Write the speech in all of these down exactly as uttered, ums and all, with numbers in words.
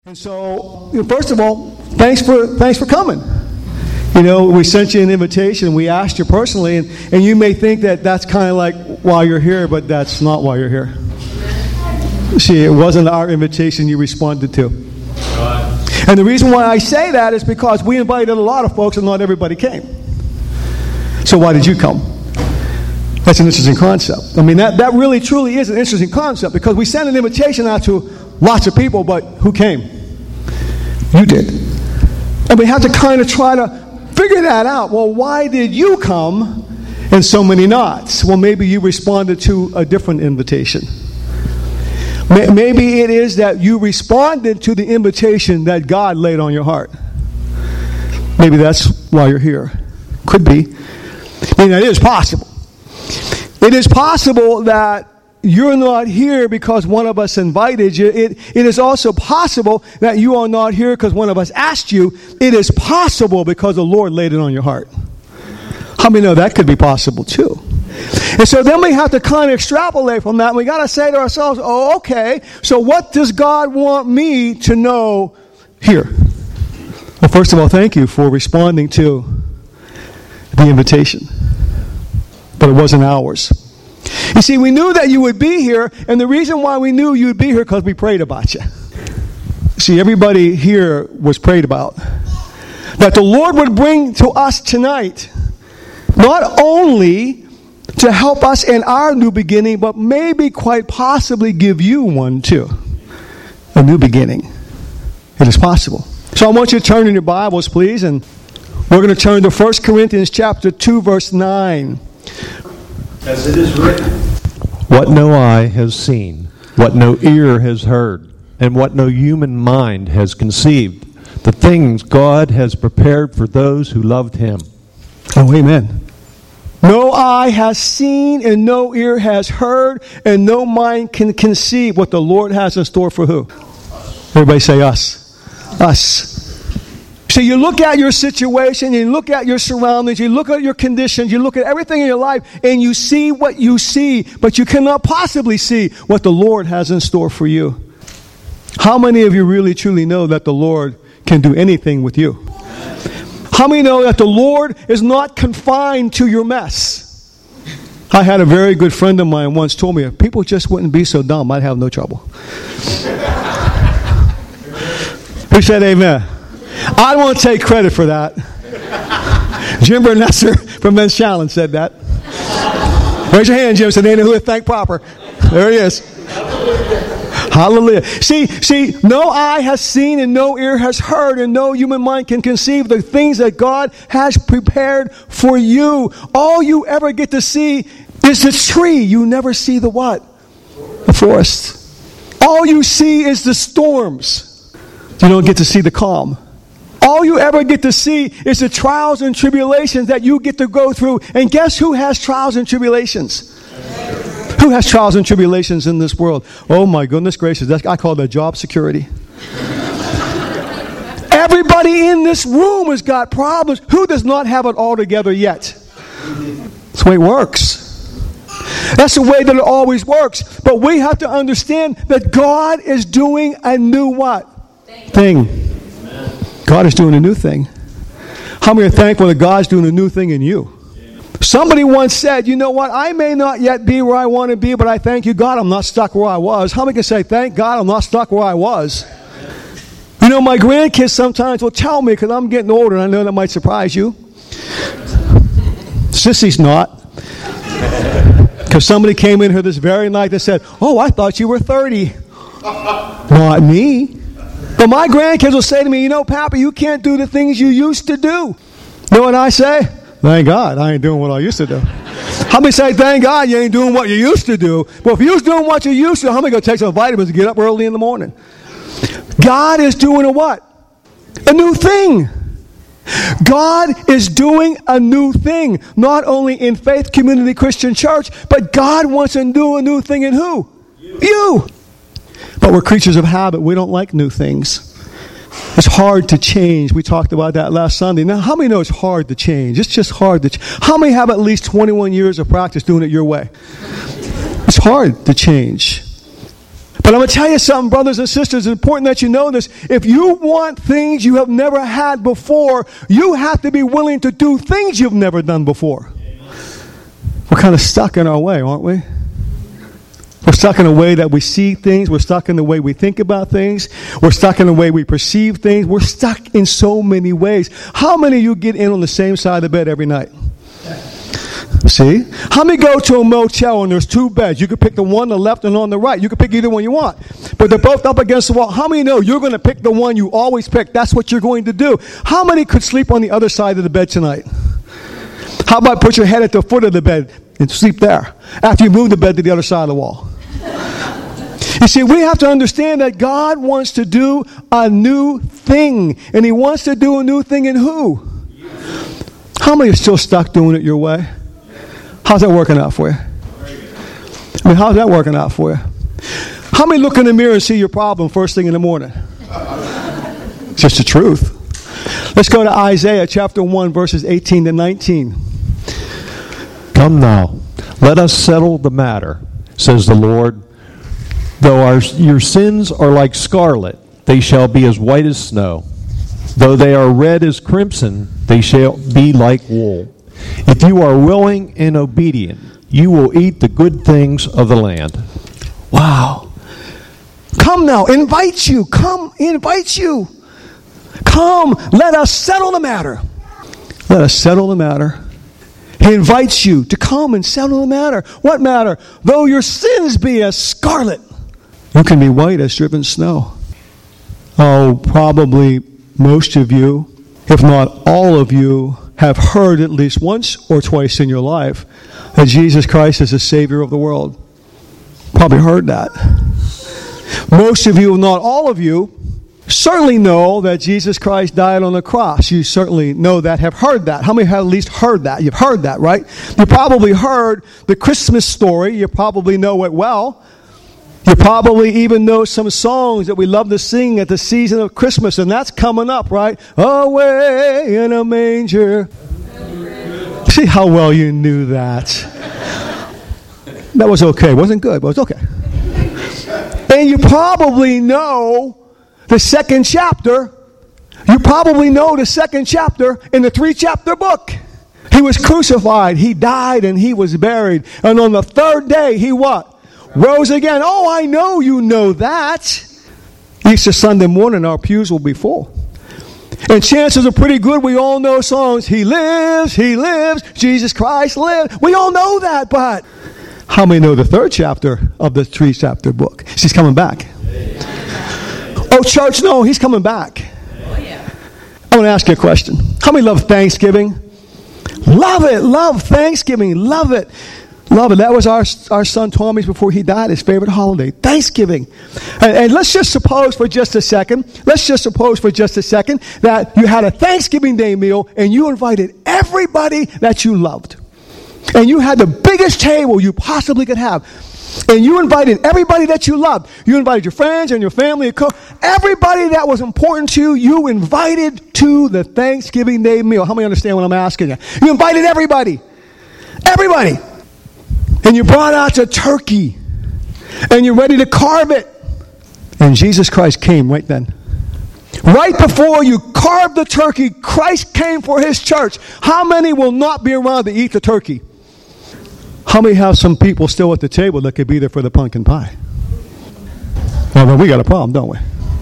And so, you know, first of all, thanks for thanks for coming. You know, we sent you an invitation. We asked you personally, and, and you may think that that's kind of like why you're here, but that's not why you're here. See, it wasn't our invitation you responded to. And the reason why I say that is because we invited a lot of folks and not everybody came. So why did you come? That's an interesting concept. I mean, that, that really truly is an interesting concept because we sent an invitation out to lots of people, but who came? You did. And we have to kind of try to figure that out. Well, why did you come and so many not? Well, maybe you responded to a different invitation. Maybe it is that you responded to the invitation that God laid on your heart. Maybe that's why you're here. Could be. I mean, it is possible. It is possible that you're not here because one of us invited you. It, it is also possible that you are not here because one of us asked you. It is possible because the Lord laid it on your heart. How many know that could be possible too? And so then we have to kind of extrapolate from that. And we got to say to ourselves, oh, okay, so what does God want me to know here? Well, first of all, thank you for responding to the invitation. But it wasn't ours. You see, we knew that you would be here, and the reason why we knew you would be here because we prayed about you. See, everybody here was prayed about. That the Lord would bring to us tonight, not only to help us in our new beginning, but maybe quite possibly give you one too. A new beginning. It is possible. So I want you to turn in your Bibles, please, and we're going to turn to First Corinthians chapter two, verse nine. As it is written, what no eye has seen, what no ear has heard, and what no human mind has conceived, the things God has prepared for those who loved Him. Oh, amen. No eye has seen, and no ear has heard, and no mind can conceive what the Lord has in store for who? Everybody say us. Us. So you look at your situation, you look at your surroundings, you look at your conditions, you look at everything in your life, and you see what you see, but you cannot possibly see what the Lord has in store for you. How many of you really truly know that the Lord can do anything with you? How many know that the Lord is not confined to your mess? I had a very good friend of mine once told me, if people just wouldn't be so dumb, I'd have no trouble. Who said amen? I don't want to take credit for that. Jim Bernesser from Men's Challenge said that. Raise your hand, Jim, so they know who to thank proper. There he is. Hallelujah. See, see, no eye has seen and no ear has heard and no human mind can conceive the things that God has prepared for you. All you ever get to see is the tree. You never see the what? The forest. All you see is the storms. You don't get to see the calm. All you ever get to see is the trials and tribulations that you get to go through. And guess who has trials and tribulations? Who has trials and tribulations in this world? Oh my goodness gracious, that's, I call that job security. Everybody in this room has got problems. Who does not have it all together yet? That's the way it works. That's the way that it always works. But we have to understand that God is doing a new what? Thing. God is doing a new thing. How many are thankful that God's doing a new thing in you? Somebody once said, you know what, I may not yet be where I want to be, but I thank you, God, I'm not stuck where I was. How many can say, thank God I'm not stuck where I was? You know, my grandkids sometimes will tell me, because I'm getting older, and I know that might surprise you. Sissy's not. Because somebody came in here this very night that said, oh, I thought you were thirty. Not me. But my grandkids will say to me, you know, Papa, you can't do the things you used to do. You know what I say? Thank God, I ain't doing what I used to do. How many say, thank God you ain't doing what you used to do? Well, if you was doing what you used to, how many go take some vitamins and get up early in the morning? God is doing a what? A new thing. God is doing a new thing. Not only in Faith Community Christian Church, but God wants to do a new thing in who? You. you. But we're creatures of habit. We don't like new things. It's hard to change. We talked about that last Sunday. Now, how many know it's hard to change? It's just hard to change. How many have at least twenty-one years of practice doing it your way? It's hard to change. But I'm going to tell you something, brothers and sisters. It's important that you know this. If you want things you have never had before, you have to be willing to do things you've never done before. We're kind of stuck in our way, aren't we? We're stuck in the way that we see things. We're stuck in the way we think about things. We're stuck in the way we perceive things. We're stuck in so many ways. How many of you get in on the same side of the bed every night? See? How many go to a motel and there's two beds? You can pick the one on the left and on the right. You can pick either one you want. But they're both up against the wall. How many know you're going to pick the one you always pick? That's what you're going to do. How many could sleep on the other side of the bed tonight? How about put your head at the foot of the bed and sleep there after you move the bed to the other side of the wall? You see, we have to understand that God wants to do a new thing. And He wants to do a new thing in who? How many are still stuck doing it your way? How's that working out for you? I mean, how's that working out for you? How many look in the mirror and see your problem first thing in the morning? It's just the truth. Let's go to Isaiah chapter one, verses eighteen to nineteen. Come now, let us settle the matter, says the Lord. Though our, your sins are like scarlet, they shall be as white as snow. Though they are red as crimson, they shall be like wool. If you are willing and obedient, you will eat the good things of the land. Wow. Come now, invite you. Come, invite you. Come, let us settle the matter. Let us settle the matter. He invites you to come and settle the matter. What matter? Though your sins be as scarlet, you can be white as driven snow. Oh, probably most of you, if not all of you, have heard at least once or twice in your life that Jesus Christ is the Savior of the world. Probably heard that. Most of you, if not all of you, certainly know that Jesus Christ died on the cross. You certainly know that, have heard that. How many have at least heard that? You've heard that, right? You probably heard the Christmas story. You probably know it well. You probably even know some songs that we love to sing at the season of Christmas, and that's coming up, right? Away in a manger. See how well you knew that. That was okay. It wasn't good, but it was okay. And you probably know the second chapter. You probably know the second chapter in the three-chapter book. He was crucified, He died, and He was buried. And on the third day, He what? Rose again. Oh, I know you know that. Easter Sunday morning, our pews will be full. And chances are pretty good we all know songs. He lives, He lives, Jesus Christ lives. We all know that, but how many know the third chapter of the three-chapter book? She's coming back. Oh, church, no, He's coming back. I want to ask you a question. How many love Thanksgiving? Love it. Love Thanksgiving. Love it. Love it. That was our our son Tommy's before he died, his favorite holiday, Thanksgiving. And, and let's just suppose for just a second, let's just suppose for just a second that you had a Thanksgiving Day meal and you invited everybody that you loved. And you had the biggest table you possibly could have. And you invited everybody that you loved. You invited your friends and your family. And co- everybody that was important to you, you invited to the Thanksgiving Day meal. How many understand what I'm asking you? You invited everybody. Everybody. And you brought out your turkey. And you're ready to carve it. And Jesus Christ came right then. Right before you carved the turkey, Christ came for His church. How many will not be around to eat the turkey? How many have some people still at the table that could be there for the pumpkin pie? Well, then we got a problem, don't we?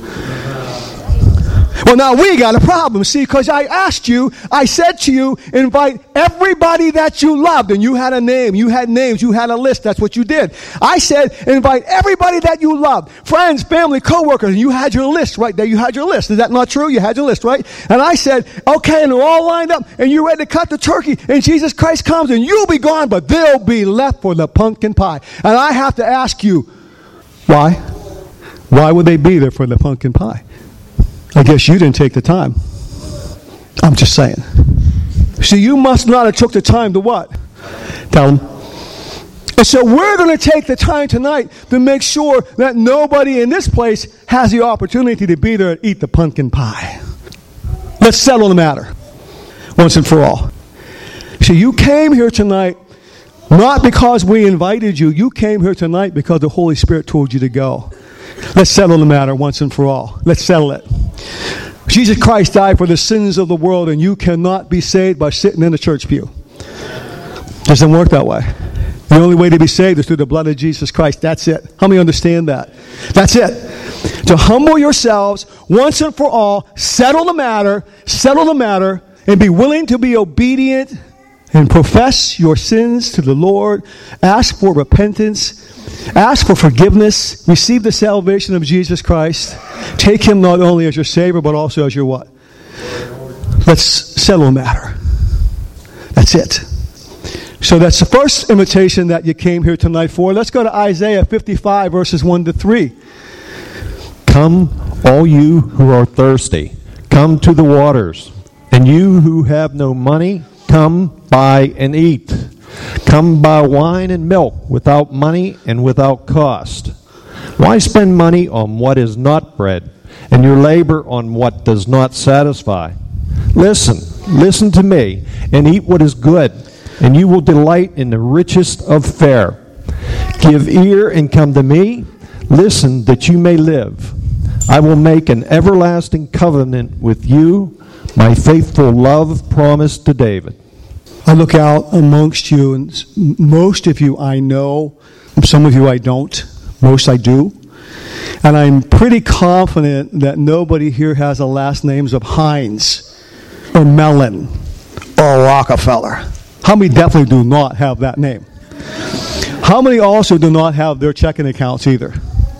Well, now we got a problem, see, because I asked you, I said to you, invite everybody that you loved, and you had a name, you had names, you had a list, that's what you did. I said, invite everybody that you loved, friends, family, co-workers, and you had your list right there, you had your list. Is that not true? You had your list, right? And I said, okay, and they're all lined up, and you're ready to cut the turkey, and Jesus Christ comes, and you'll be gone, but they'll be left for the pumpkin pie. And I have to ask you, why? Why would they be there for the pumpkin pie? I guess you didn't take the time. I'm just saying. See, you must not have took the time to what? Tell them. And so we're going to take the time tonight to make sure that nobody in this place has the opportunity to be there and eat the pumpkin pie. Let's settle the matter once and for all. See, you came here tonight not because we invited you. You came here tonight because the Holy Spirit told you to go. Let's settle the matter once and for all. Let's settle it. Jesus Christ died for the sins of the world, and you cannot be saved by sitting in a church pew. Doesn't work that way. The only way to be saved is through the blood of Jesus Christ. That's it. How many understand that? That's it. To humble yourselves once and for all, settle the matter, settle the matter, and be willing to be obedient and profess your sins to the Lord. Ask for repentance. Ask for forgiveness. Receive the salvation of Jesus Christ. Take him not only as your Savior, but also as your what? Let's settle the matter. That's it. So that's the first invitation that you came here tonight for. Let's go to Isaiah fifty-five, verses one to three. Come, all you who are thirsty, come to the waters. And you who have no money, come buy and eat. Come buy wine and milk without money and without cost. Why spend money on what is not bread, and your labor on what does not satisfy? Listen, listen to me, and eat what is good, and you will delight in the richest of fare. Give ear and come to me. Listen that you may live. I will make an everlasting covenant with you, my faithful love promised to David. I look out amongst you, and most of you I know, some of you I don't, most I do. And I'm pretty confident that nobody here has the last names of Hines or Mellon or Rockefeller. How many definitely do not have that name? How many also do not have their checking accounts either?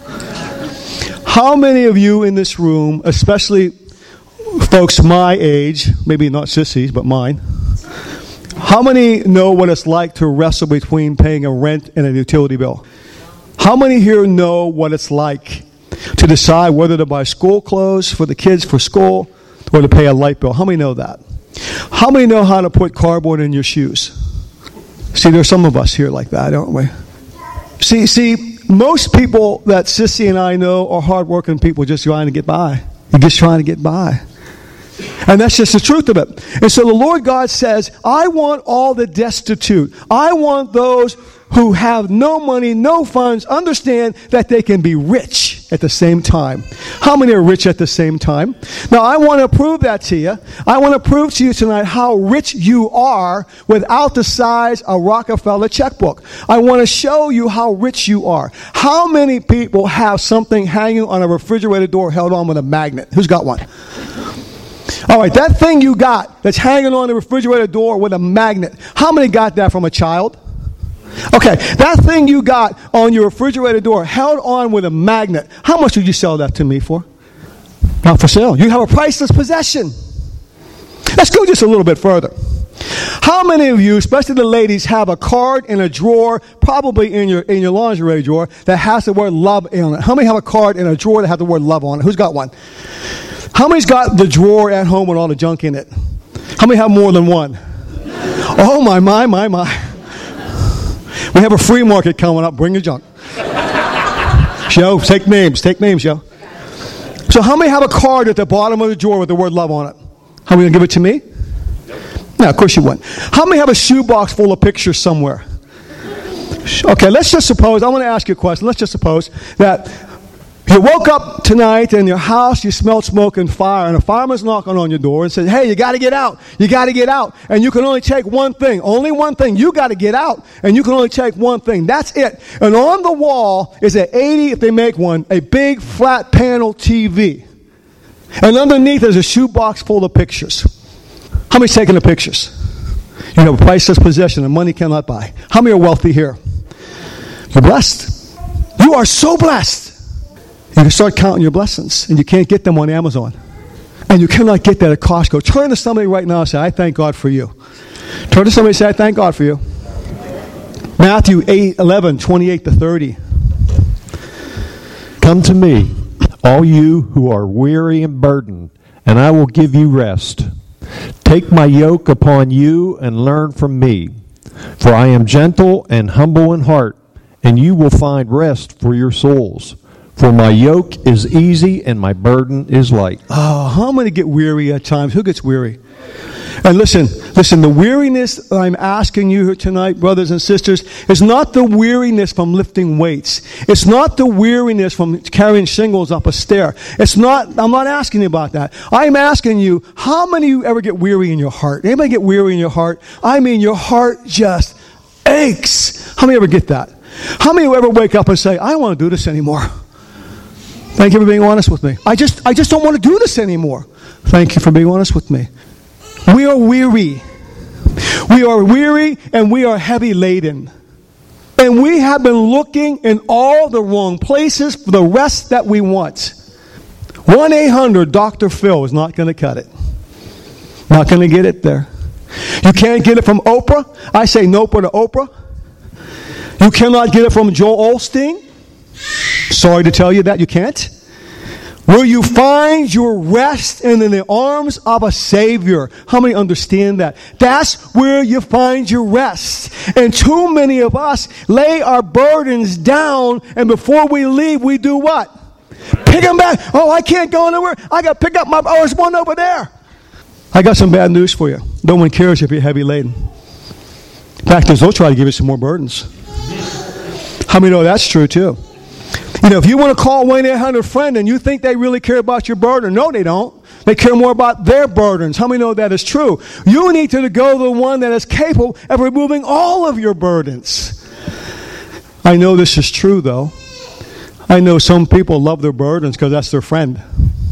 How many of you in this room, especially folks my age, maybe not sissies, but mine, how many know what it's like to wrestle between paying a rent and a utility bill? How many here know what it's like to decide whether to buy school clothes for the kids for school or to pay a light bill? How many know that? How many know how to put cardboard in your shoes? See, there's some of us here like that, aren't we? See, see, most people that Sissy and I know are hardworking people just trying to get by. They're just trying to get by. And that's just the truth of it. And so the Lord God says, I want all the destitute. I want those who have no money, no funds, understand that they can be rich at the same time. How many are rich at the same time? Now, I want to prove that to you. I want to prove to you tonight how rich you are without the size of Rockefeller checkbook. I want to show you how rich you are. How many people have something hanging on a refrigerator door held on with a magnet? Who's got one? All right, that thing you got that's hanging on the refrigerator door with a magnet, how many got that from a child? Okay, that thing you got on your refrigerator door held on with a magnet, how much would you sell that to me for? Not for sale. You have a priceless possession. Let's go just a little bit further. How many of you, especially the ladies, have a card in a drawer, probably in your in your lingerie drawer, that has the word love on it? How many have a card in a drawer that has the word love on it? Who's got one? How many's got the drawer at home with all the junk in it? How many have more than one? Oh, my, my, my, my. We have a free market coming up. Bring your junk. Joe, take names. Take names, Joe. So how many have a card at the bottom of the drawer with the word love on it? How many going to give it to me? No, of course you wouldn't. How many have a shoebox full of pictures somewhere? Okay, let's just suppose, I want to ask you a question. Let's just suppose that you woke up tonight in your house, you smelled smoke and fire, and a fireman's knocking on your door and says, hey, you got to get out. You got to get out. And you can only take one thing. Only one thing. You got to get out. And you can only take one thing. That's it. And on the wall is an eighty, if they make one, a big flat panel T V. And underneath there's a shoebox full of pictures. How many's taking the pictures? You have a priceless possession and money cannot buy. How many are wealthy here? You're blessed. You are so blessed. You can start counting your blessings, and you can't get them on Amazon. And you cannot get that at Costco. Turn to somebody right now and say, I thank God for you. Turn to somebody and say, I thank God for you. Matthew eight, eleven, twenty-eight to thirty. Come to me, all you who are weary and burdened, and I will give you rest. Take my yoke upon you and learn from me, for I am gentle and humble in heart, and you will find rest for your souls. For my yoke is easy and my burden is light. Oh, how many get weary at times? Who gets weary? And listen, Listen, the weariness I'm asking you here tonight, brothers and sisters, is not the weariness from lifting weights. It's not the weariness from carrying shingles up a stair. It's not, I'm not asking you about that. I'm asking you, how many of you ever get weary in your heart? Anybody get weary in your heart? I mean, your heart just aches. How many ever get that? How many of you ever wake up and say, I don't want to do this anymore? Thank you for being honest with me. I just, I just don't want to do this anymore. Thank you for being honest with me. We are weary. We are weary and we are heavy laden. And we have been looking in all the wrong places for the rest that we want. one eight hundred Doctor Phil is not going to cut it. Not going to get it there. You can't get it from Oprah. I say no to Oprah. You cannot get it from Joel Osteen. Sorry to tell you that you can't. Will you find your rest in the arms of a Savior? How many understand that? That's where you find your rest. And too many of us lay our burdens down, and before we leave, we do what? Pick them back. Oh, I can't go anywhere. I got to pick up my, oh, there's one over there. I got some bad news for you. No one cares if you're heavy laden. In fact, they'll try to give you some more burdens. How many know that's true too? You know, if you want to call one eight hundred friend and you think they really care about your burden, no, they don't. They care more about their burdens. How many know that is true? You need to go to the one that is capable of removing all of your burdens. I know this is true, though. I know some people love their burdens because that's their friend.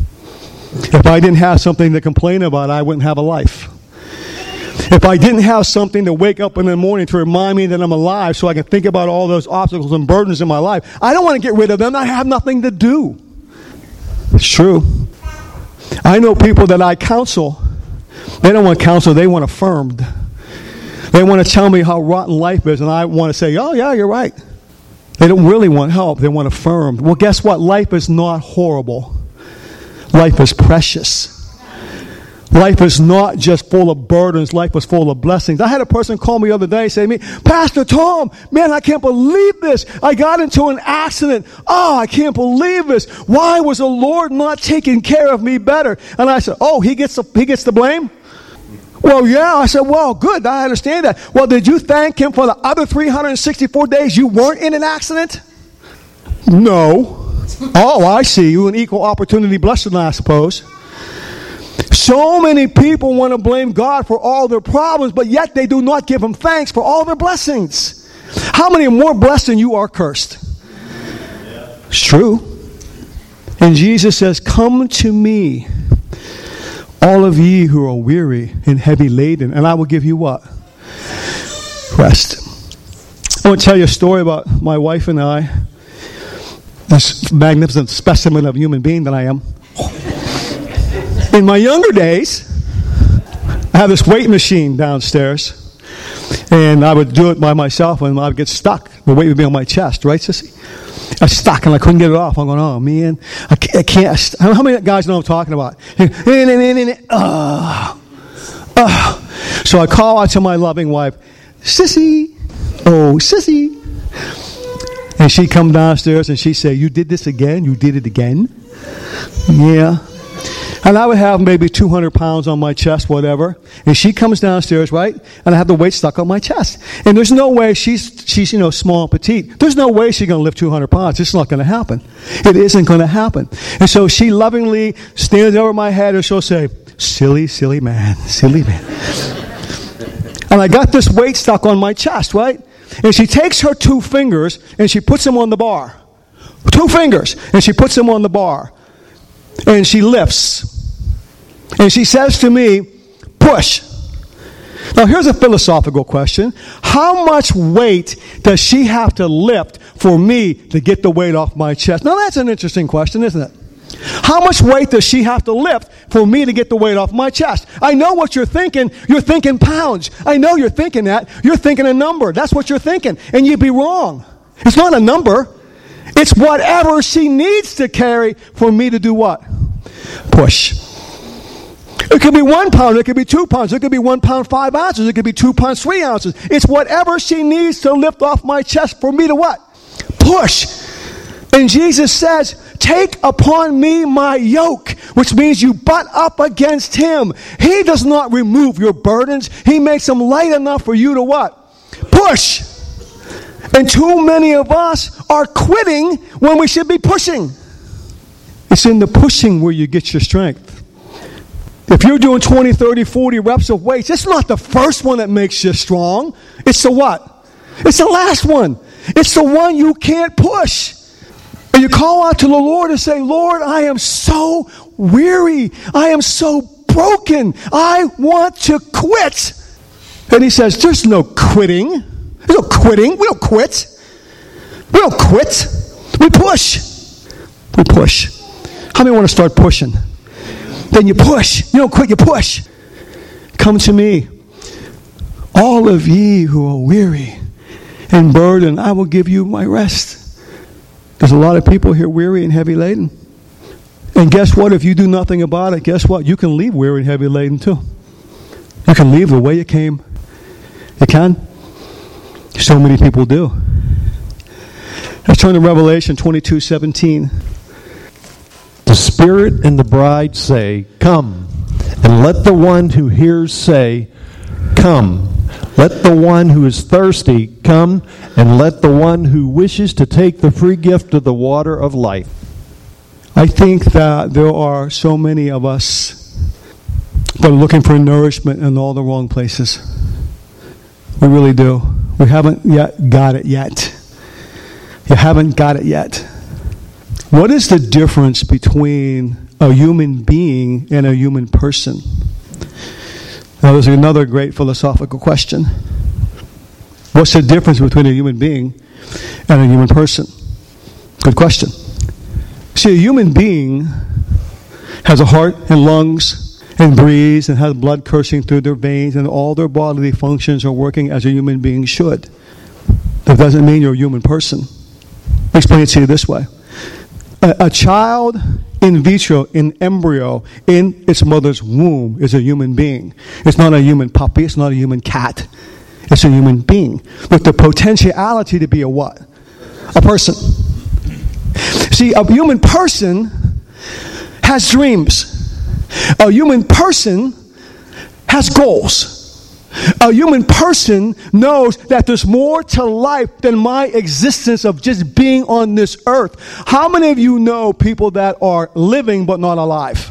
If I didn't have something to complain about, I wouldn't have a life. If I didn't have something to wake up in the morning to remind me that I'm alive so I can think about all those obstacles and burdens in my life, I don't want to get rid of them. I have nothing to do. It's true. I know people that I counsel. They don't want counsel. They want affirmed. They want to tell me how rotten life is, and I want to say, oh, yeah, you're right. They don't really want help. They want affirmed. Well, guess what? Life is not horrible. Life is precious. Life is not just full of burdens. Life is full of blessings. I had a person call me the other day and say to me, Pastor Tom, man, I can't believe this. I got into an accident. Oh, I can't believe this. Why was the Lord not taking care of me better? And I said, oh, he gets the, he gets the blame? Well, yeah. I said, well, good. I understand that. Well, did you thank him for the other three hundred sixty-four days you weren't in an accident? No. Oh, I see. You an equal opportunity blessing, I suppose. So many people want to blame God for all their problems, but yet they do not give him thanks for all their blessings. How many are more blessed than you are cursed? It's true. And Jesus says, come to me, all of ye who are weary and heavy laden, and I will give you what? Rest. I want to tell you a story about my wife and I, this magnificent specimen of human being that I am. In my younger days, I had this weight machine downstairs, and I would do it by myself, and I would get stuck. The weight would be on my chest, right, sissy? I was stuck, and I couldn't get it off. I'm going, oh, man, I can't. I can't. How many guys know what I'm talking about? Uh, uh. So I call out to my loving wife, sissy, oh, sissy. And she'd come downstairs, and she'd say, you did this again? You did it again? Yeah. And I would have maybe two hundred pounds on my chest, whatever. And she comes downstairs, right? And I have the weight stuck on my chest. And there's no way she's, she's you know, small and petite. There's no way she's going to lift two hundred pounds. It's not going to happen. It isn't going to happen. And so she lovingly stands over my head and she'll say, silly, silly man, silly man. And I got this weight stuck on my chest, right? And she takes her two fingers and she puts them on the bar. Two fingers. And she puts them on the bar. And she lifts. And she says to me, push. Now here's a philosophical question. How much weight does she have to lift for me to get the weight off my chest? Now that's an interesting question, isn't it? How much weight does she have to lift for me to get the weight off my chest? I know what you're thinking. You're thinking pounds. I know you're thinking that. You're thinking a number. That's what you're thinking. And you'd be wrong. It's not a number. It's whatever she needs to carry for me to do what? Push. It could be one pound. It could be two pounds. It could be one pound, five ounces. It could be two pounds, three ounces. It's whatever she needs to lift off my chest for me to what? Push. And Jesus says, take upon me my yoke, which means you butt up against him. He does not remove your burdens. He makes them light enough for you to what? Push. And too many of us are quitting when we should be pushing. It's in the pushing where you get your strength. If you're doing twenty, thirty, forty reps of weights, it's not the first one that makes you strong. It's the what? It's the last one. It's the one you can't push. And you call out to the Lord and say, Lord, I am so weary. I am so broken. I want to quit. And he says, there's no quitting. There's no quitting. We don't quit. We don't quit. We push. We push. How many want to start pushing? Then you push. You don't quit, you push. Come to me, all of ye who are weary and burdened, I will give you my rest. There's a lot of people here weary and heavy laden. And guess what? If you do nothing about it, guess what? You can leave weary and heavy laden too. You can leave the way you came. You can. So many people do. Let's turn to Revelation twenty-two seventeen. The Spirit and the bride say, come. And let the one who hears say, come. Let the one who is thirsty come, and let the one who wishes to take the free gift of the water of life. I think that there are so many of us that are looking for nourishment in all the wrong places. We really do. We haven't yet got it yet. You haven't got it yet. What is the difference between a human being and a human person? Now, there's another great philosophical question. What's the difference between a human being and a human person? Good question. See, a human being has a heart and lungs and breathes and has blood coursing through their veins, and all their bodily functions are working as a human being should. That doesn't mean you're a human person. Let me explain it to you this way. A, a child in vitro, in embryo, in its mother's womb is a human being. It's not a human puppy. It's not a human cat. It's a human being with the potentiality to be a what? A person. See, a human person has dreams. A human person has goals. A human person knows that there's more to life than my existence of just being on this earth. How many of you know people that are living but not alive?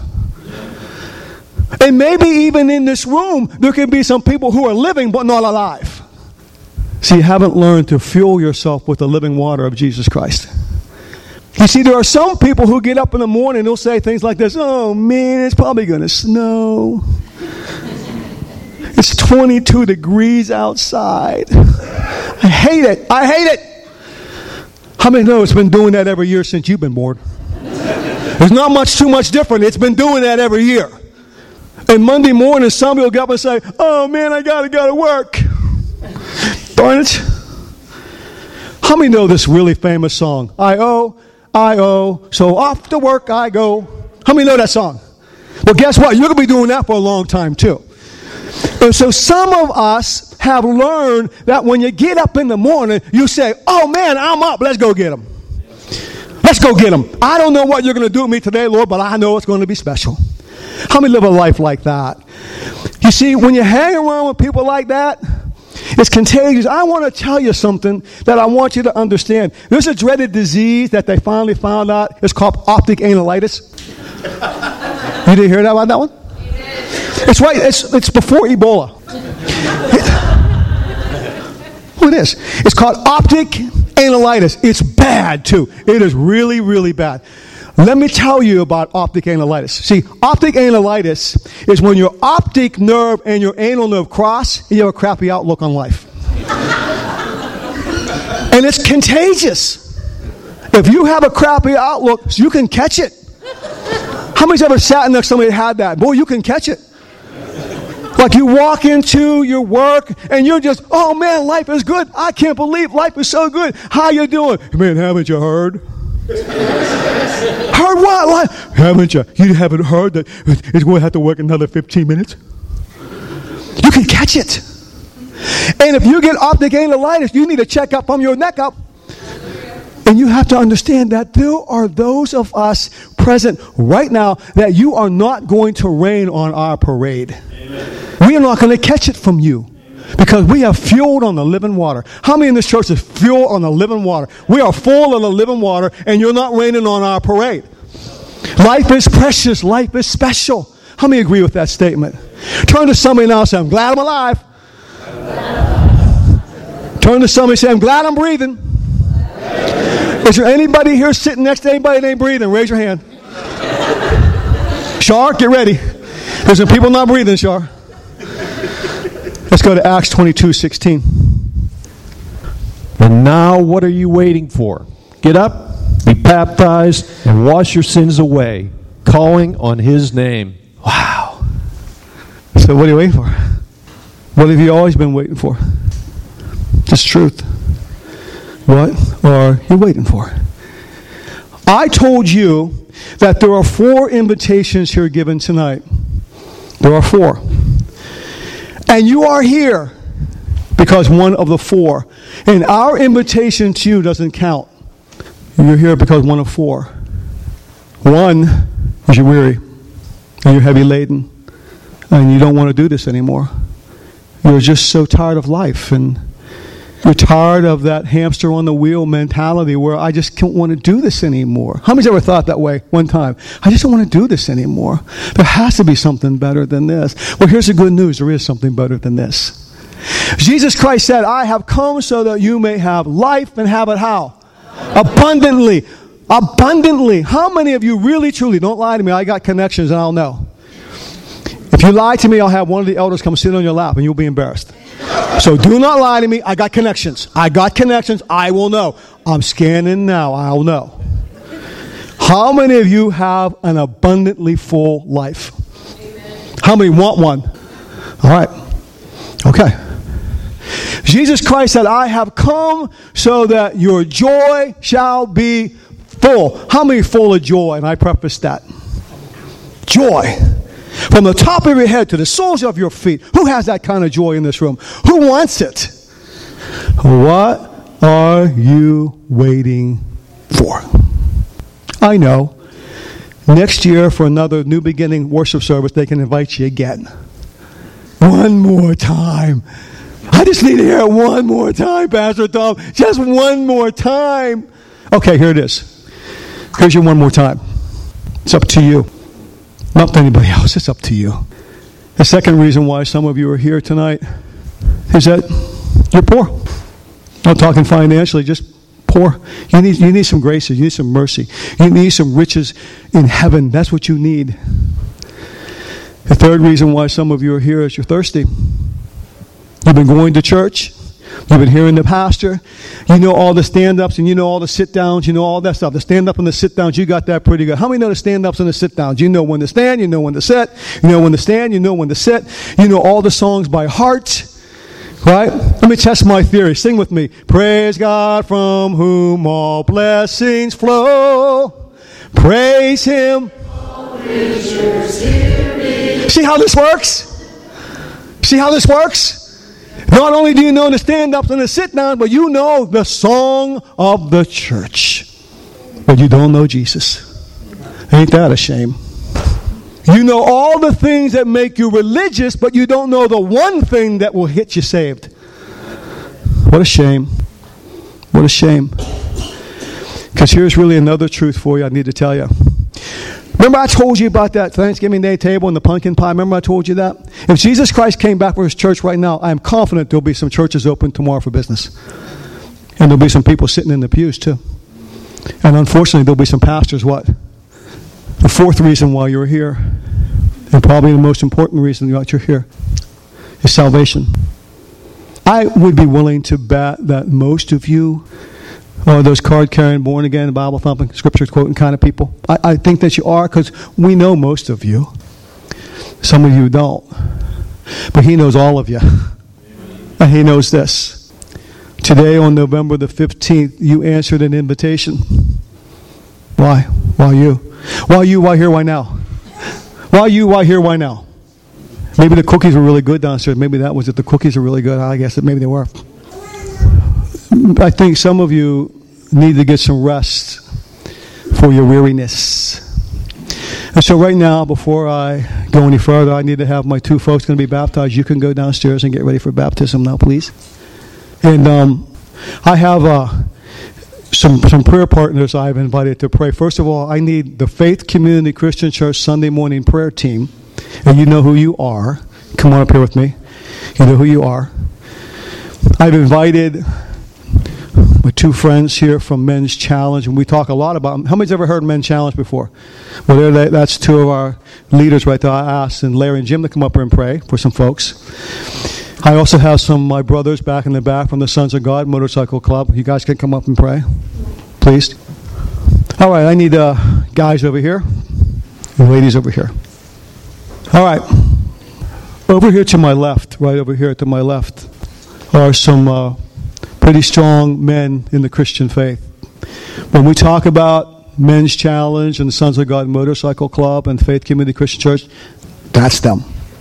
And maybe even in this room, there can be some people who are living but not alive. See, you haven't learned to fuel yourself with the living water of Jesus Christ. You see, there are some people who get up in the morning and they'll say things like this, oh man, it's probably going to snow. It's twenty-two degrees outside. I hate it. I hate it. How many know it's been doing that every year since you've been born? There's not much too much different. It's been doing that every year. And Monday morning, somebody will get up and say, oh man, I got to go to work. Darn it. How many know this really famous song? I owe, I owe, so off to work I go. How many know that song? Well, guess what? You're going to be doing that for a long time too. And so some of us have learned that when you get up in the morning, you say, oh man, I'm up. Let's go get them. Let's go get them. I don't know what you're going to do with me today, Lord, but I know it's going to be special. How many live a life like that? You see, when you hang around with people like that, it's contagious. I want to tell you something that I want you to understand. There's a dreaded disease that they finally found out. It's called optic analytis. You didn't hear that about that one? It's right. It's it's before Ebola. Who it is? It's called optic analytis. It's bad too. It is really, really bad. Let me tell you about optic analytis. See, optic analytis is when your optic nerve and your anal nerve cross, and you have a crappy outlook on life. And it's contagious. If you have a crappy outlook, you can catch it. How many's ever sat next to somebody that had that? Boy, you can catch it. Like you walk into your work and you're just, oh man, life is good. I can't believe life is so good. How you doing? Man, haven't you heard? Heard what? What? Haven't you? You haven't heard that it's going to have to work another fifteen minutes? You can catch it. And if you get optic analytis, you need to check up from your neck up. And you have to understand that there are those of us present right now that you are not going to rain on our parade. Amen. We are not going to catch it from you. Because we have fueled on the living water. How many in this church is fueled on the living water? We are full of the living water, and you're not raining on our parade. Life is precious. Life is special. How many agree with that statement? Turn to somebody now and say, I'm glad I'm alive. Turn to somebody and say, I'm glad I'm breathing. Is there anybody here sitting next to anybody that ain't breathing? Raise your hand. Shar, get ready. There's some people not breathing, Shar. Let's go to Acts twenty-two sixteen. And now what are you waiting for? Get up, be baptized, and wash your sins away, calling on his name. Wow. So what are you waiting for? What have you always been waiting for? Just truth. What are you waiting for? I told you that there are four invitations here given tonight. There are four. And you are here because one of the four. And our invitation to you doesn't count. You're here because one of four. One is you're weary and you're heavy laden and you don't want to do this anymore. You're just so tired of life and you're tired of that hamster on the wheel mentality where I just don't want to do this anymore. How many's ever thought that way one time? I just don't want to do this anymore. There has to be something better than this. Well, here's the good news. There is something better than this. Jesus Christ said, I have come so that you may have life and have it how? Abundantly. Abundantly. How many of you really, truly, don't lie to me, I got connections and I'll know. If you lie to me, I'll have one of the elders come sit on your lap and you'll be embarrassed. So do not lie to me. I got connections. I got connections. I will know. I'm scanning now. I'll know. How many of you have an abundantly full life? Amen. How many want one? All right. Okay. Jesus Christ said, I have come so that your joy shall be full. How many full of joy? And I preface that. Joy. From the top of your head to the soles of your feet. Who has that kind of joy in this room? Who wants it? What are you waiting for? I know. Next year for another New Beginning worship service, they can invite you again. One more time. I just need to hear it one more time, Pastor Tom. Just one more time. Okay, here it is. Here's your one more time. It's up to you. Not to anybody else. It's up to you. The second reason why some of you are here tonight is that you're poor. Not talking financially, just poor. You need, you need some graces. You need some mercy. You need some riches in heaven. That's what you need. The third reason why some of you are here is you're thirsty. You've been going to church. You've been hearing the pastor. You know all the stand-ups and you know all the sit-downs. You know all that stuff. The stand-up and the sit-downs, you got that pretty good. How many know the stand-ups and the sit-downs? You know when to stand. You know when to sit. You know when to stand. You know when to sit. You know all the songs by heart. Right? Let me test my theory. Sing with me. Praise God from whom all blessings flow. Praise Him. See how this works? See how this works? Not only do you know the stand-ups and the sit-downs, but you know the song of the church. But you don't know Jesus. Ain't that a shame? You know all the things that make you religious, but you don't know the one thing that will get you saved. What a shame. What a shame. Because here's really another truth for you I need to tell you. Remember I told you about that Thanksgiving Day table and the pumpkin pie? Remember I told you that? If Jesus Christ came back for His church right now, I am confident there'll be some churches open tomorrow for business. And there'll be some people sitting in the pews too. And unfortunately, there'll be some pastors, what? The fourth reason why you're here, and probably the most important reason why you're here, is salvation. I would be willing to bet that most of you are those card-carrying, born-again, Bible-thumping, scripture-quoting kind of people. I, I think that you are because we know most of you. Some of you don't. But He knows all of you. And He knows this. Today on November the fifteenth, you answered an invitation. Why? Why you? Why you? Why here? Why now? Why you? Why here? Why now? Maybe the cookies were really good downstairs. Maybe that was it. The cookies are really good. I guess that maybe they were. I think some of you need to get some rest for your weariness. And so right now, before I go any further, I need to have my two folks going to be baptized. You can go downstairs and get ready for baptism now, please. And um, I have uh, some some prayer partners I've invited to pray. First of all, I need the Faith Community Christian Church Sunday morning prayer team. And you know who you are. Come on up here with me. You know who you are. I've invited my two friends here from Men's Challenge, and we talk a lot about, how many's ever heard Men's Challenge before? Well, there, that's two of our leaders right there. I asked and Larry and Jim to come up here and pray for some folks. I also have some of my brothers back in the back from the Sons of God Motorcycle Club. You guys can come up and pray, please. All right, I need uh, guys over here and ladies over here. All right, over here to my left, right over here to my left, are some uh, pretty strong men in the Christian faith. When we talk about Men's Challenge and the Sons of God Motorcycle Club and Faith Community Christian Church, that's them.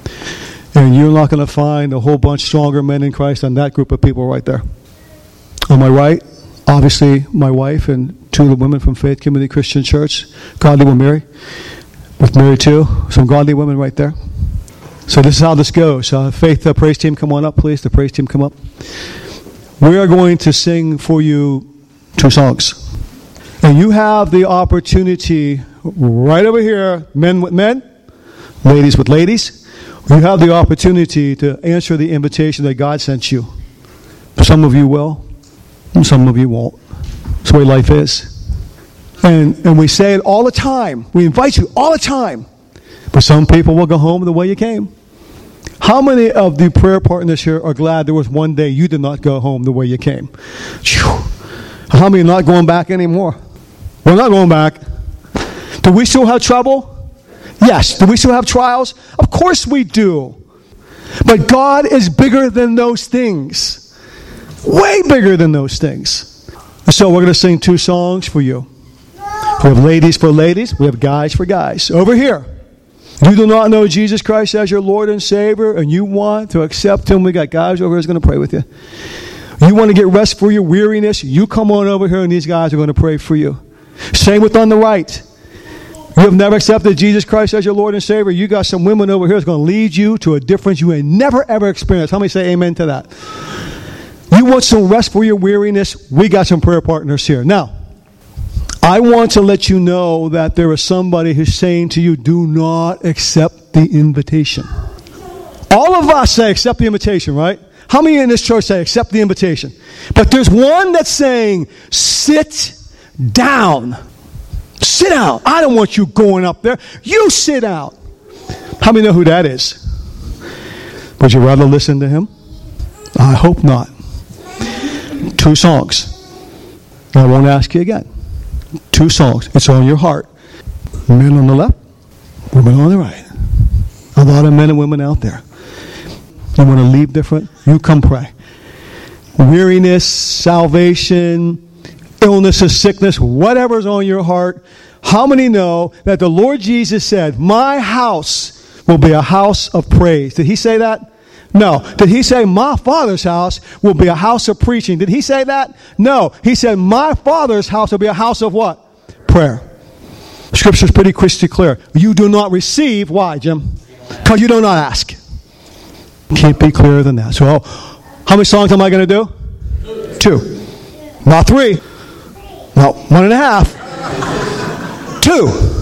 And you're not going to find a whole bunch stronger men in Christ than that group of people right there. On my right, obviously my wife and two of the women from Faith Community Christian Church, godly with Mary, with Mary too, some godly women right there. So this is how this goes. Uh, Faith uh, praise team, come on up, please. The praise team, come up. We are going to sing for you two songs. And you have the opportunity right over here, men with men, ladies with ladies. You have the opportunity to answer the invitation that God sent you. Some of you will, and some of you won't. That's the way life is. And, and we say it all the time. We invite you all the time. But some people will go home the way you came. How many of the prayer partners here are glad there was one day you did not go home the way you came? Whew. How many are not going back anymore? We're not going back. Do we still have trouble? Yes. Do we still have trials? Of course we do. But God is bigger than those things. Way bigger than those things. So we're going to sing two songs for you. We have ladies for ladies. We have guys for guys. Over here. You do not know Jesus Christ as your Lord and Savior, and you want to accept Him. We got guys over here who's going to pray with you. You want to get rest for your weariness. You come on over here, and these guys are going to pray for you. Same with on the right. You have never accepted Jesus Christ as your Lord and Savior. You got some women over here that's going to lead you to a difference you ain't never ever experienced. How many say amen to that? You want some rest for your weariness? We got some prayer partners here. Now, I want to let you know that there is somebody who's saying to you, do not accept the invitation. All of us say accept the invitation, right? How many in this church say accept the invitation? But there's one that's saying, sit down. Sit down. I don't want you going up there. You sit down. How many know who that is? Would you rather listen to him? I hope not. Two songs. I won't ask you again. Two songs. It's on your heart. Men on the left, women on the right. A lot of men and women out there. You want to leave different? You come pray. Weariness, salvation, illnesses, sickness, whatever's on your heart. How many know that the Lord Jesus said, my house will be a house of praise? Did he say that? No. Did he say, my Father's house will be a house of preaching? Did he say that? No. He said, my Father's house will be a house of what? Prayer. Scripture's pretty crystal clear. You do not receive. Why, Jim? Because you do not ask. Can't be clearer than that. So, how many songs am I going to do? Two. Not three. Not one and a half. Two.